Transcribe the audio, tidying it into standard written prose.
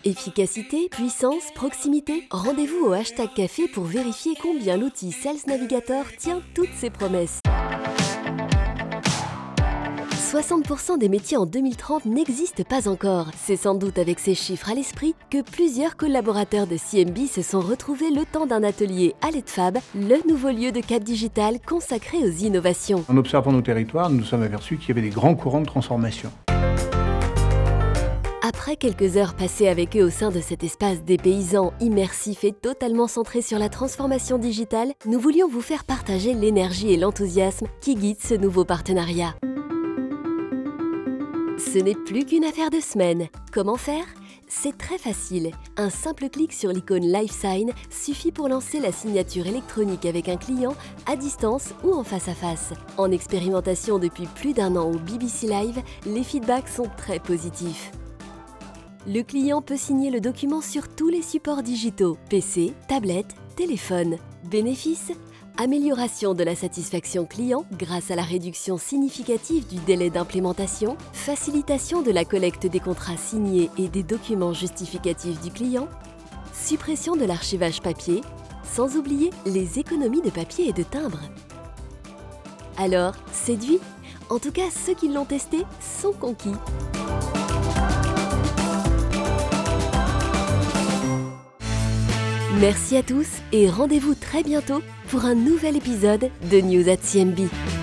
Efficacité, puissance, proximité. Rendez-vous au Hashtag Café pour vérifier combien l'outil Sales Navigator tient toutes ses promesses. 60% des métiers en 2030 n'existent pas encore. C'est sans doute avec ces chiffres à l'esprit que plusieurs collaborateurs de CMB se sont retrouvés le temps d'un atelier à l'EDFAB, le nouveau lieu de Cap Digital consacré aux innovations. En observant nos territoires, nous nous sommes aperçus qu'il y avait des grands courants de transformation. Après quelques heures passées avec eux au sein de cet espace dépaysant, immersif et totalement centré sur la transformation digitale, nous voulions vous faire partager l'énergie et l'enthousiasme qui guident ce nouveau partenariat. Ce n'est plus qu'une affaire de semaines. Comment faire ? C'est très facile. Un simple clic sur l'icône LiveSign suffit pour lancer la signature électronique avec un client à distance ou en face à face. En expérimentation depuis plus d'1 an au BBC Live, les feedbacks sont très positifs. Le client peut signer le document sur tous les supports digitaux, PC, tablette, téléphone. Bénéfice ? Amélioration de la satisfaction client grâce à la réduction significative du délai d'implémentation, facilitation de la collecte des contrats signés et des documents justificatifs du client, suppression de l'archivage papier, sans oublier les économies de papier et de timbre. Alors, séduit ? En tout cas, ceux qui l'ont testé sont conquis. Merci à tous et rendez-vous très bientôt pour un nouvel épisode de News at CMB.